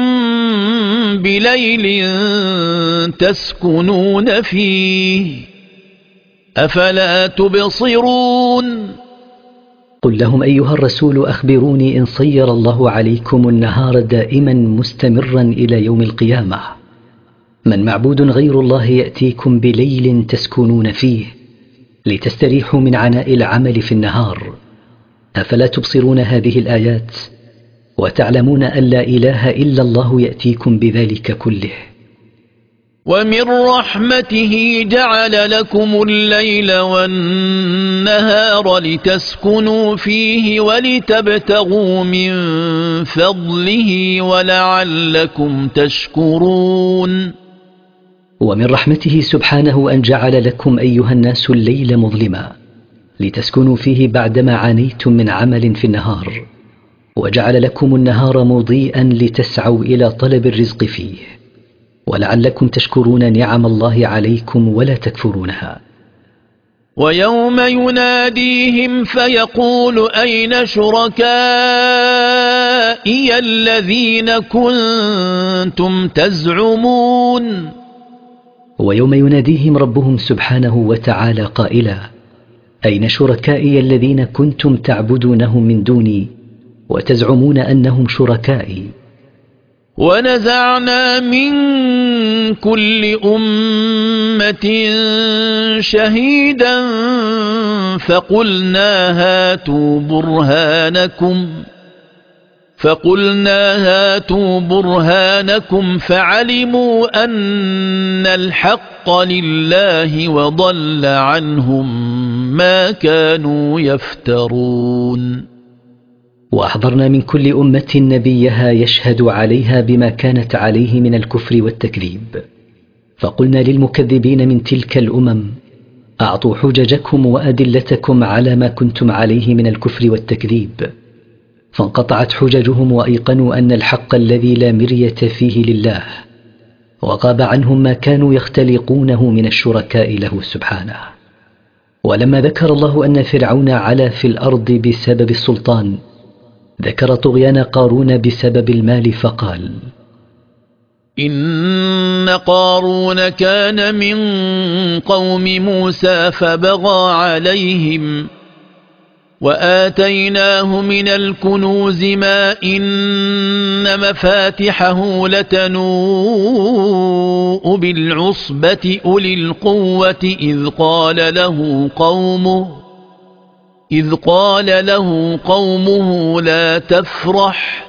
بليل تسكنون فيه أفلا تبصرون. قل لهم أيها الرسول أخبروني إن صير الله عليكم النهار دائما مستمرا إلى يوم القيامة من معبود غير الله يأتيكم بليل تسكنون فيه لتستريحوا من عناء العمل في النهار أفلا تبصرون هذه الآيات وتعلمون أن لا إله إلا الله يأتيكم بذلك كله؟ ومن رحمته جعل لكم الليل والنهار لتسكنوا فيه ولتبتغوا من فضله ولعلكم تشكرون. ومن رحمته سبحانه أن جعل لكم أيها الناس الليل مظلما لتسكنوا فيه بعدما عانيتم من عمل في النهار، وجعل لكم النهار مضيئا لتسعوا إلى طلب الرزق فيه، ولعلكم تشكرون نعم الله عليكم ولا تكفرونها. ويوم يناديهم فيقول أين شركائي الذين كنتم تزعمون. ويوم يناديهم ربهم سبحانه وتعالى قائلا أين شركائي الذين كنتم تعبدونهم من دوني وتزعمون أنهم شركائي؟ ونزعنا من كل أمة شهيدا فقلنا هاتوا برهانكم فقلنا هاتوا برهانكم فعلموا أن الحق لله وضل عنهم ما كانوا يفترون. وأحضرنا من كل أمة نبيها يشهد عليها بما كانت عليه من الكفر والتكذيب، فقلنا للمكذبين من تلك الأمم أعطوا حججكم وأدلتكم على ما كنتم عليه من الكفر والتكذيب، فانقطعت حججهم وأيقنوا أن الحق الذي لا مرية فيه لله، وغاب عنهم ما كانوا يختلقونه من الشركاء له سبحانه. ولما ذكر الله أن فرعون علا في الأرض بسبب السلطان، ذكر طغيان قارون بسبب المال فقال: إن قارون كان من قوم موسى فبغى عليهم وآتيناه من الكنوز ما إن مفاتحه لتنوء بالعصبة أولي القوة إذ قال له قومه إذ قال له قومه لا تفرح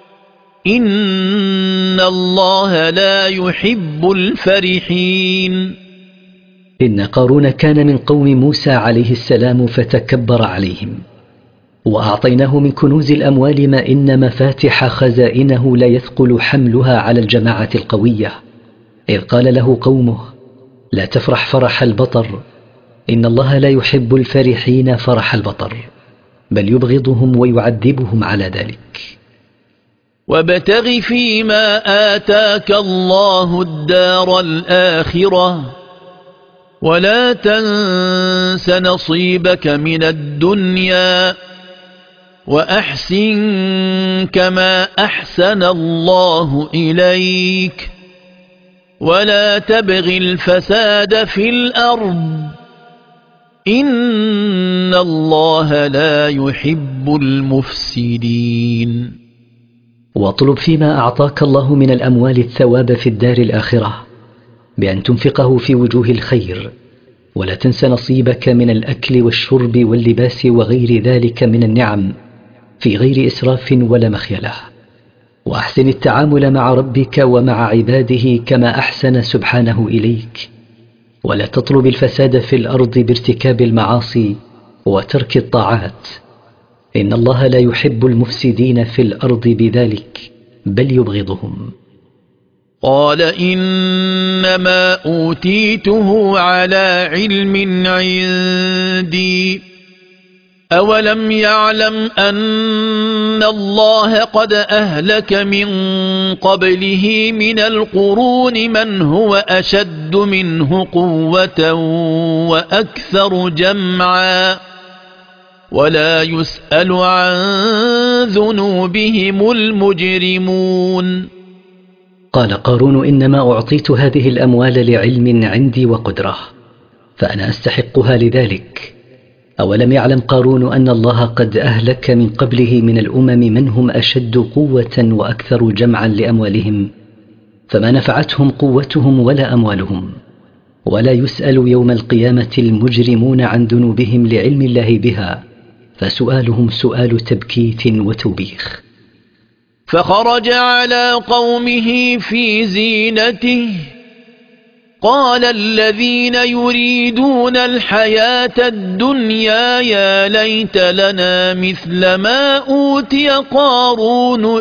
إن الله لا يحب الفرحين. إن قارون كان من قوم موسى عليه السلام فتكبر عليهم، وأعطيناه من كنوز الأموال ما إن مفاتح خزائنه لا يثقل حملها على الجماعة القوية، إذ قال له قومه لا تفرح فرح البطر إن الله لا يحب الفرحين فرح البطر، بل يبغضهم ويعذبهم على ذلك. وابتغ فيما آتاك الله الدار الآخرة ولا تنس نصيبك من الدنيا وأحسن كما أحسن الله إليك ولا تبغ الفساد في الأرض إن الله لا يحب المفسدين. واطلب فيما أعطاك الله من الأموال الثواب في الدار الآخرة بأن تنفقه في وجوه الخير، ولا تنس نصيبك من الأكل والشرب واللباس وغير ذلك من النعم في غير إسراف ولا مخيلة، وأحسن التعامل مع ربك ومع عباده كما أحسن سبحانه إليك، ولا تطلب الفساد في الأرض بارتكاب المعاصي وترك الطاعات، إن الله لا يحب المفسدين في الأرض بذلك بل يبغضهم. قال إنما أوتيته على علم عندي أولم يعلم أن الله قد أهلك من قبله من القرون من هو أشد منه قوة وأكثر جمعا ولا يسأل عن ذنوبهم المجرمون. قال قارون إنما أعطيت هذه الأموال لعلم عندي وقدرة، فأنا أستحقها لذلك. أولم يعلم قارون أن الله قد أهلك من قبله من الأمم من هم أشد قوة وأكثر جمعا لأموالهم، فما نفعتهم قوتهم ولا أموالهم، ولا يسأل يوم القيامة المجرمون عن ذنوبهم لعلم الله بها، فسؤالهم سؤال تبكيت وتوبيخ. فخرج على قومه في زينته قال الذين يريدون الحياة الدنيا يا ليت لنا مثل ما أوتي قارون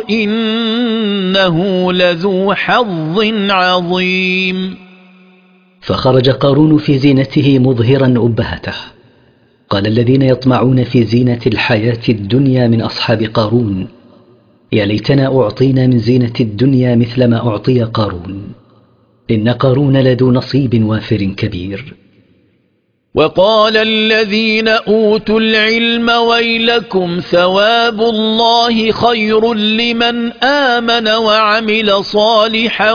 إنه لذو حظ عظيم. فخرج قارون في زينته مظهرا أبهته. قال الذين يطمعون في زينة الحياة الدنيا من أصحاب قارون يا ليتنا أعطينا من زينة الدنيا مثل ما أعطي قارون إن قارون لذو نصيب وافر كبير. وقال الذين أوتوا العلم ويلكم ثواب الله خير لمن آمن وعمل صالحا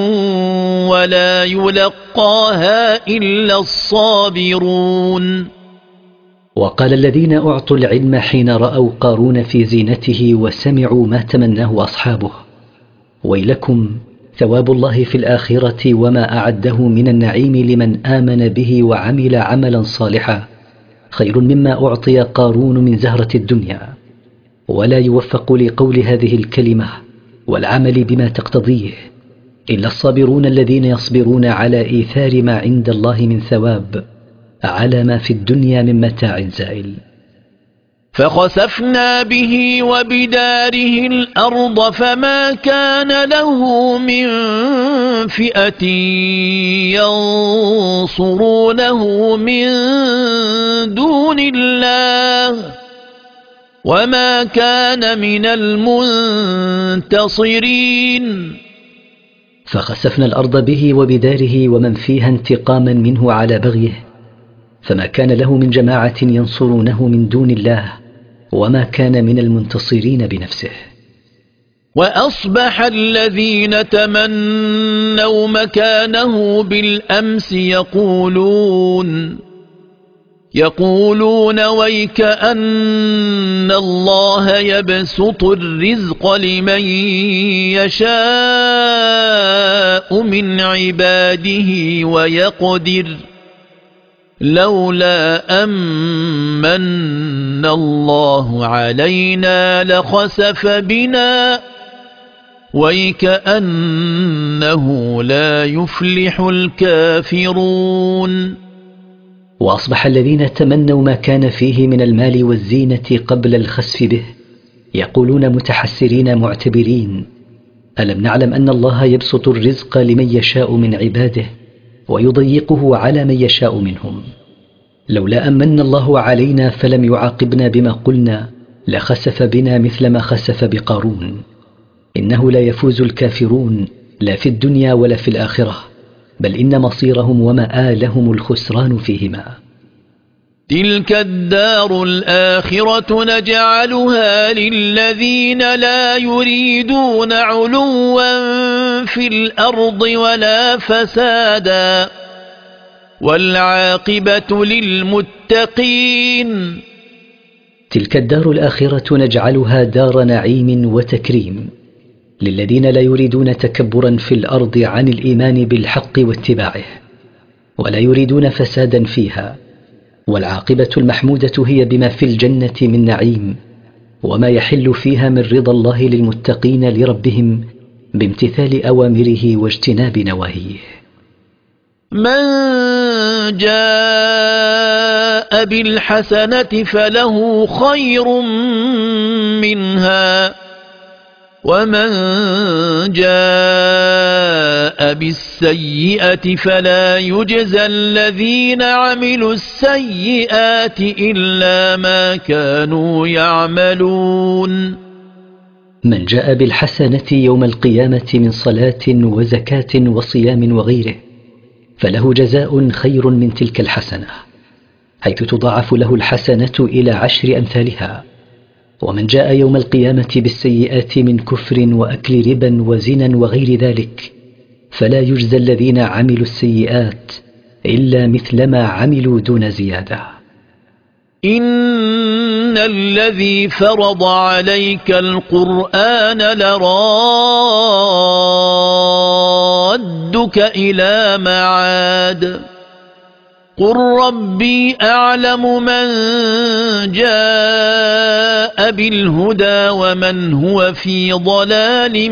ولا يلقاها إلا الصابرون. وقال الذين أعطوا العلم حين رأوا قارون في زينته وسمعوا ما تمناه أصحابه ويلكم ثواب الله في الآخرة وما أعده من النعيم لمن آمن به وعمل عملا صالحا خير مما أعطي قارون من زهرة الدنيا. ولا يوفق لقول هذه الكلمة والعمل بما تقتضيه إلا الصابرون الذين يصبرون على إيثار ما عند الله من ثواب على ما في الدنيا من متاع زائل. فخسفنا به وبداره الأرض فما كان له من فئة ينصرونه من دون الله وما كان من المنتصرين. فخسفنا الأرض به وبداره ومن فيها انتقاما منه على بغيه، فما كان له من جماعة ينصرونه من دون الله وما كان من المنتصرين بنفسه. وأصبح الذين تمنوا مكانه بالأمس يقولون يقولون ويك أن الله يبسط الرزق لمن يشاء من عباده ويقدر لولا أمن الله علينا لخسف بنا ويكأنه لا يفلح الكافرون. وأصبح الذين تمنوا ما كان فيه من المال والزينة قبل الخسف به يقولون متحسرين معتبرين ألم نعلم أن الله يبسط الرزق لمن يشاء من عباده ويضيقه على من يشاء منهم، لولا أمن الله علينا فلم يعاقبنا بما قلنا لخسف بنا مثل ما خسف بقارون. إنه لا يفوز الكافرون لا في الدنيا ولا في الآخرة، بل إن مصيرهم ومآلهم الخسران فيهما. تلك الدار الآخرة نجعلها للذين لا يريدون علوا في الأرض ولا فسادا والعاقبة للمتقين. تلك الدار الآخرة نجعلها دار نعيم وتكريم للذين لا يريدون تكبرا في الأرض عن الإيمان بالحق واتباعه ولا يريدون فسادا فيها، والعاقبة المحمودة هي بما في الجنة من نعيم وما يحل فيها من رضا الله للمتقين لربهم بامتثال أوامره واجتناب نواهيه. من جاء بالحسنة فله خير منها ومن جاء بالسيئة فلا يجزى الذين عملوا السيئات إلا ما كانوا يعملون. من جاء بالحسنة يوم القيامة من صلاة وزكاة وصيام وغيره فله جزاء خير من تلك الحسنة، حيث تضاعف له الحسنة إلى عشر أمثالها. ومن جاء يوم القيامة بالسيئات من كفر وأكل ربا وزنا وغير ذلك فلا يجزى الذين عملوا السيئات إلا مثل ما عملوا دون زيادة. إن الذي فرض عليك القرآن لرادك إلى معاد قل ربي أعلم من جاء بالهدى ومن هو في ضلال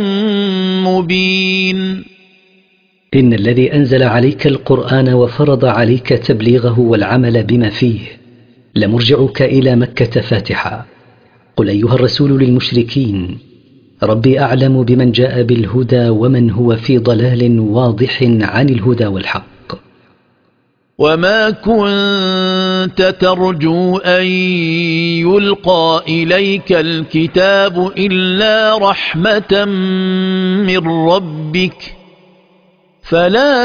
مبين. إن الذي أنزل عليك القرآن وفرض عليك تبليغه والعمل بما فيه لمرجعك إلى مكة فاتحا. قل أيها الرسول للمشركين ربي أعلم بمن جاء بالهدى ومن هو في ضلال واضح عن الهدى والحق. وما كنت ترجو أن يلقى إليك الكتاب إلا رحمة من ربك فلا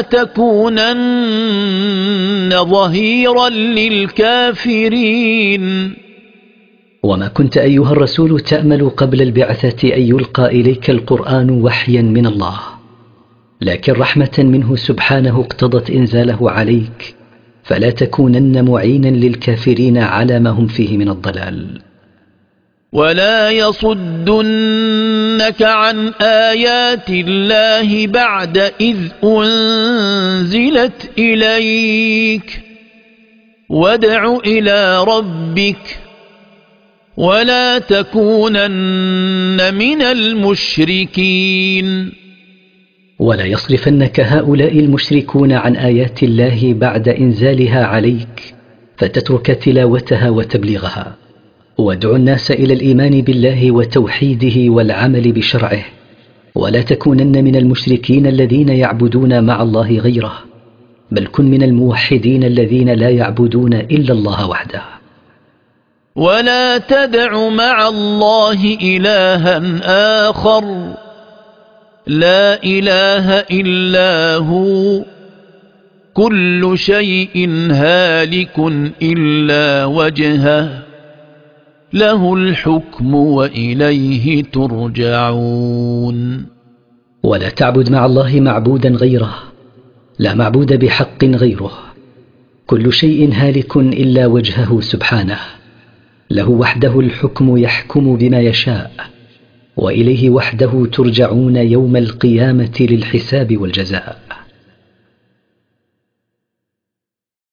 تكونن ظهيرا للكافرين. وما كنت أيها الرسول تأمل قبل البعثة أن يلقى إليك القرآن وحيا من الله، لكن رحمة منه سبحانه اقتضت إنزاله عليك فلا تكونن معينا للكافرين على ما هم فيه من الضلال. ولا يصدنك عن آيات الله بعد إذ أنزلت إليك وادع إلى ربك ولا تكونن من المشركين. ولا يصرفنك هؤلاء المشركون عن آيات الله بعد إنزالها عليك فتترك تلاوتها وتبليغها. وادع الناس إلى الإيمان بالله وتوحيده والعمل بشرعه، ولا تكونن من المشركين الذين يعبدون مع الله غيره، بل كن من الموحدين الذين لا يعبدون إلا الله وحده. ولا تدع مع الله إلها آخر لا إله إلا هو كل شيء هالك إلا وجهه له الحكم وإليه ترجعون. ولا تعبد مع الله معبودا غيره، لا معبود بحق غيره، كل شيء هالك إلا وجهه سبحانه، له وحده الحكم يحكم بما يشاء، وإليه وحده ترجعون يوم القيامة للحساب والجزاء.